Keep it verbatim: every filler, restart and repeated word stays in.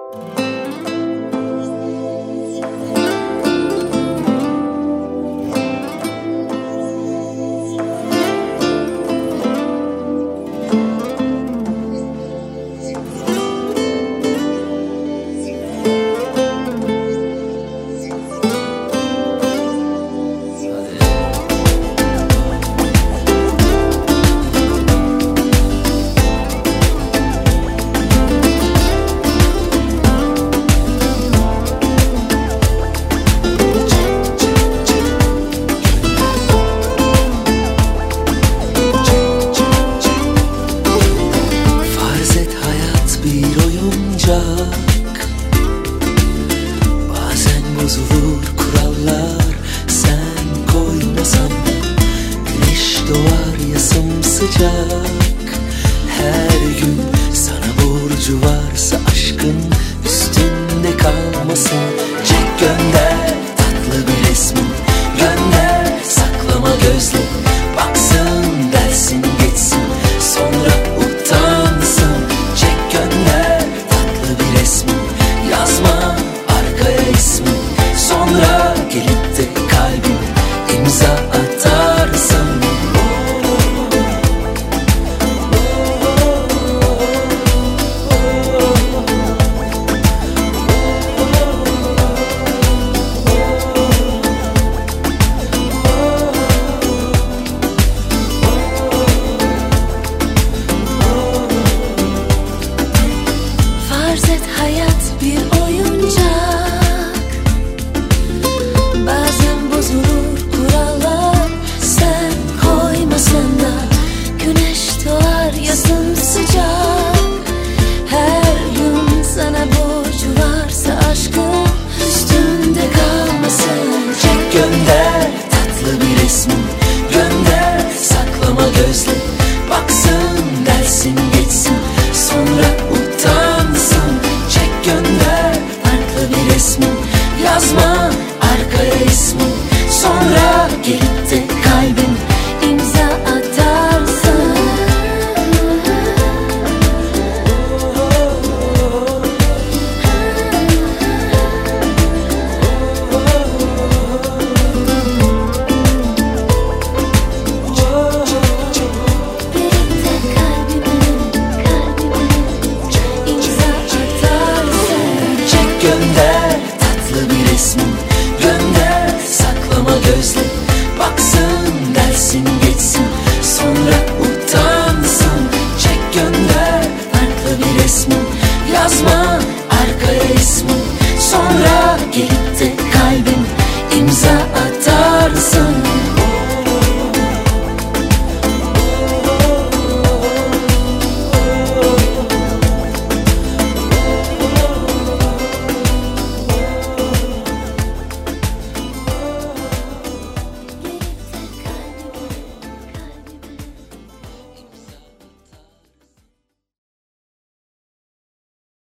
Bazen bozulur kurallar, sen koymasan güneş doğar ya sımsıcak. Her gün sana borcu varsa aşkın üstünde kalmasın. Çek gönder tatlı bir resmin, gönder saklama gözlü, baksın dersin geçsin sonra utansın. Çek gönder tatlı bir resmin, yazma arkaya ismin, sonra gelip de kalbin imza atarsın. Farz et hayat bir oyuncak, bazen bozulur kurallar, sen koymasan da güneş doğar ya sımsıcak. Her gün sana borcu varsa aşkın üstünde kalmasın. Çek gönder tatlı bir resmin, gönder saklama gözlü, baksın dersin geçsin sonra utansın. Çek gönder farklı bir resmin, yazma arkaya ismin, sonra gelip de kalbin İmza atarsın. Birlikte kalbime, kalbime imza atarsın. Çek gönder tatlı bir resmin, gönder saklama gözlü, baksın dersin geçsin sonra utansın. Çek gönder farklı bir resmin, yazma arkaya ismin, sonra gelip